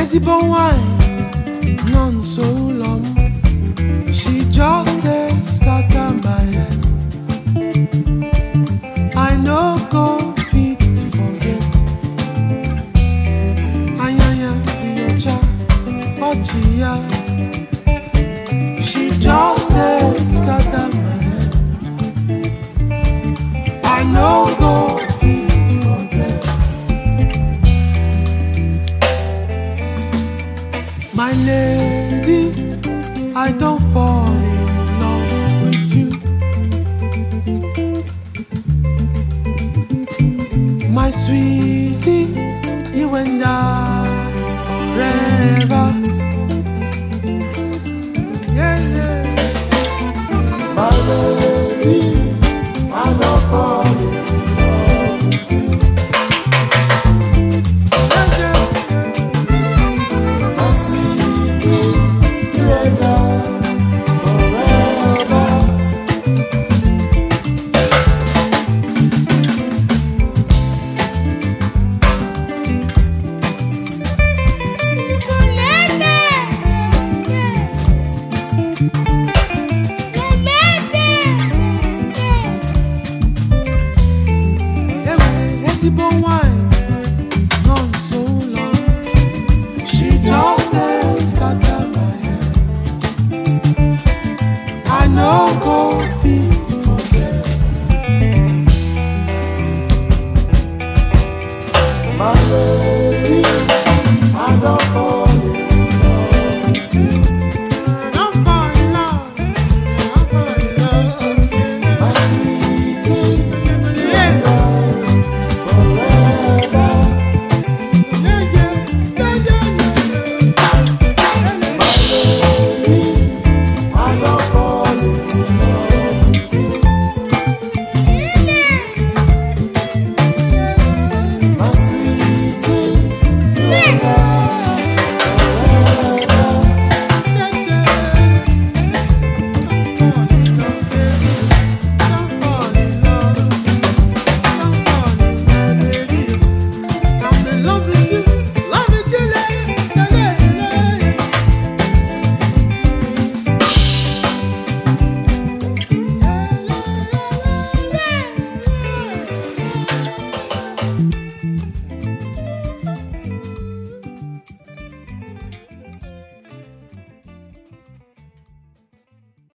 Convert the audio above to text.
ezigbo wine, none so long. She just dey scatter my head. I no go fit forget. Ayanya Diyocha, Ochiya. She just dey scatter my head. I no go fit forget. My lady, I don't fall in love with you. My sweetie, you and I